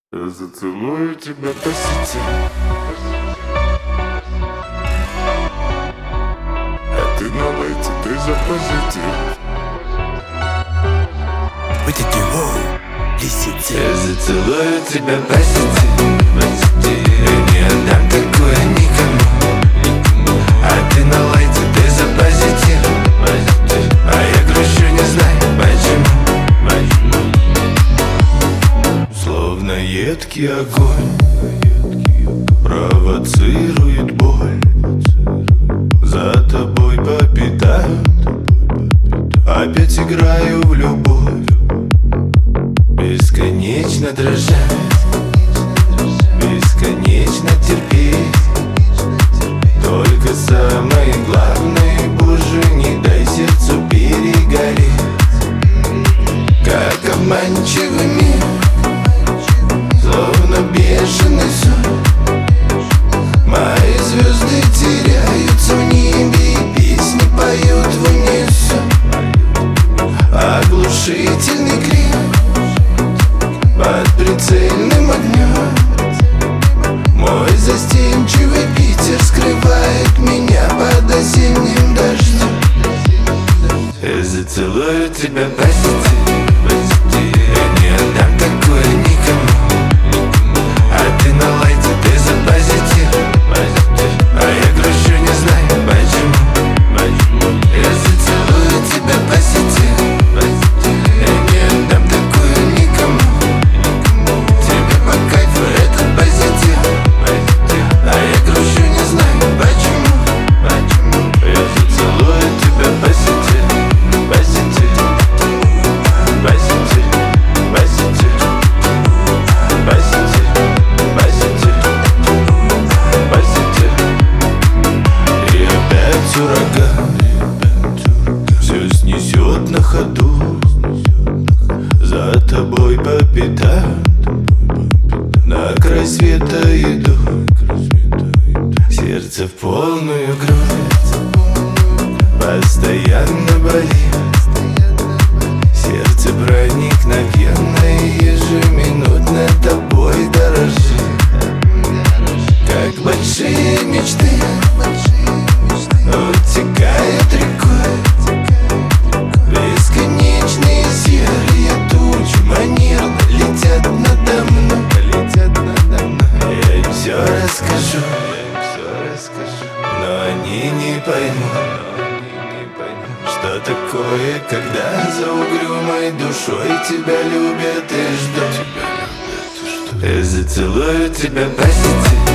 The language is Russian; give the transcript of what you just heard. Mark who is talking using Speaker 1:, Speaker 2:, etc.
Speaker 1: Я зацелую тебя по сети. А ты на лайте, ты за позитив.
Speaker 2: Вот эти воу, лисицы.
Speaker 3: Я зацелую тебя по сети. Я не отдам такое никому. А ты на лайте, ты за позитив. А я грущу, не знаю почему. Словно едкий огонь провоцирует боль. За тобой по пятам опять играю в любовь. Бесконечно дрожать, бесконечно терпеть. Только самое главное, Боже, не дай сердцу перегореть. Как обманчивый мир, словно бешеный сон. Мои звезды теряются в небе и песни поют в унисон. Оглушительный крик под прицельным огнем. Мой застенчивый Питер скрывает меня под осенним дождем. Я зацелую тебя по сети. Я не отдам такое никому. А ты на лайте, ты за позитив. А я грущу, не знаю почему. Я зацелую тебя по сети. Я не отдам такое никому. Тебе по кайфу этот позитив. А я грущу, не знаю почему. Я зацелую тебя по сети. По сети, по сети, по сети, по сети, по сети, по сети. И опять ураган все снесет на ходу. За тобой по пятам на край света иду. Сердце в полную грудь постоянно болит. Сердце проникновенно и ежеминутно тобой дорожит. Как большие мечты утекают рекой. Бесконечные серые тучи манерно летят надо мной. Я им все расскажу, но они не поймут, что такое, когда за угрюмой душой тебя любят и ждут. Я зацелую тебя по сети.